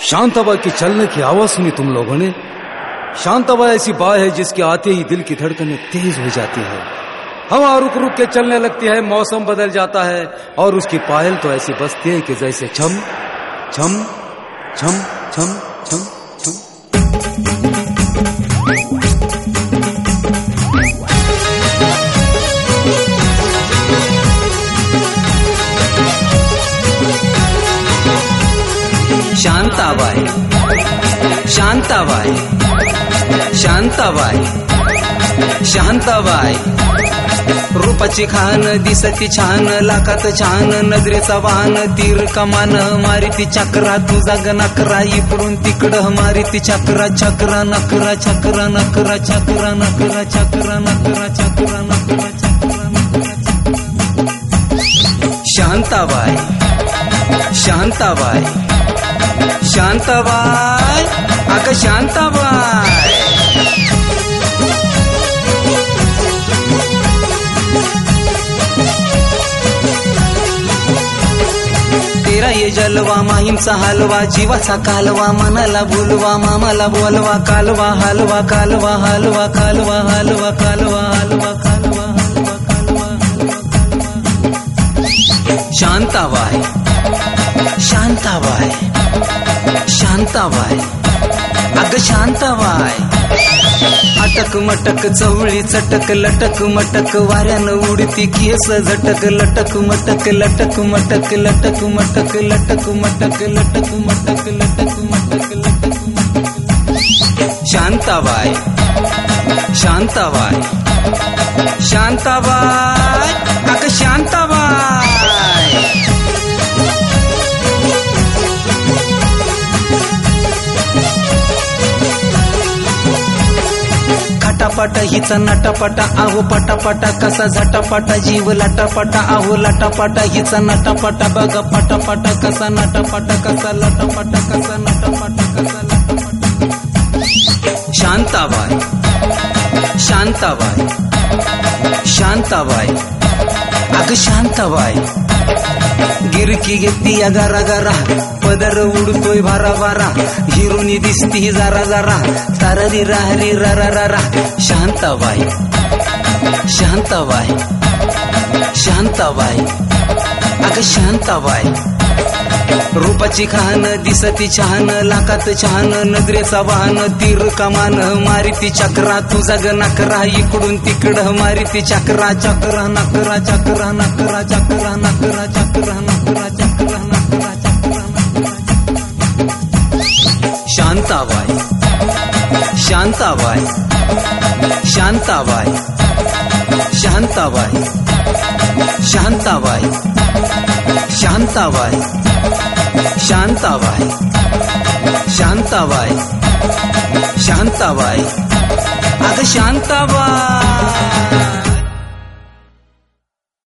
शांताबाई के चलने की आवाज सुनी तुम लोगों ने? शांताबाई ऐसी बाई है जिसके आते ही दिल की धड़कनें तेज हो जाती है, हवा रुक रुक के चलने लगती है, मौसम बदल जाता है और उसकी पायल तो ऐसी बजती है कि जैसे छम छम छम छम छम छम। शांताबाई शांताबाई शांताबाई शांताबाई, रूपाची खान दिसती छान, लाखात छान नजरेचा वाहन, तीर कमान मारिती चक्रा, तुझा गणकरा इकडून तिकडं मारिती चक्रा, चक्रा नकरा चक्रा नकरा चक्रा नकरा चक्रा नकरा चक्रा नकरा चक्रा नकरा। शांताबाई शांताबाई शांताबाई, अगं शांताबाई, तेरा ये जलवा माहीमचा हलवा, जीवाचा कालवा, मनाला बोलवा, मामाला बोलवा, कालवा हलवा कालवा हलवा कालवा हलवा कालवा हलवा कालवा हलवा कालवा हलवा। शांताबाई शांताबाई शांताबाई, अगं शांताबाई, अटक मटक चवळी चटक, लटक मटक वाऱ्यानं उडती केस झटक, लटक मटक लटक मटक लटक मटक लटक मटक लटक मटक लटक मटक लटक मटक। शांताबाई शांताबाई शांताबाई, अगं शांताबाई, पटापटा हिचा नटापटा, आहो पटापटा कसा झटापटा, जीव लाटापटा, आहो लाटापटा हिचा नटापटा, बघा पटापटा कसा नटापटा कसा लाटापटा कसा नटापटा कसा लाटापटा। शांताबाई शांताबाई शांताबाई, अगं शांताबाई, गिरकी घेतली या गारा गारा, पदर उडतोय भारा भारा, हिरोनी दिसती जरा जरा, ताररी राहरी रा रा रा। शांताबाई शांताबाई शांताबाई, अगं शांताबाई, रूपाची खान दिसती छान, लाखात छान नजरेचा वाहन, तीर कमान मारिती चक्रा, तुझा गणकरा इकडून तिकडं मारिती चक्रा, चक्रा नकरा चक्रा नकरा चक्रा नकरा चक्रा नकरा चक्रा नकरा चक्रा नकरा। शांताबाई शांताबाई शांताबाई शांताबाई शांताबाई शांताबाई शांताबाई शांताबाई शांताबाई, अगं शांताबाई।